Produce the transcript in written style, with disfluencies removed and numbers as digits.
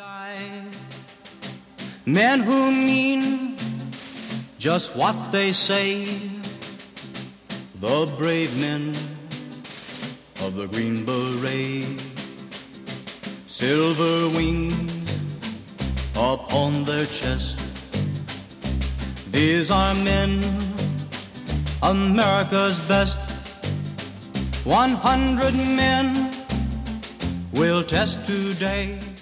Men who mean just what they say, the brave men of the Green Beret, silver wings upon their chest. These are men, America's best. 100 men will test today.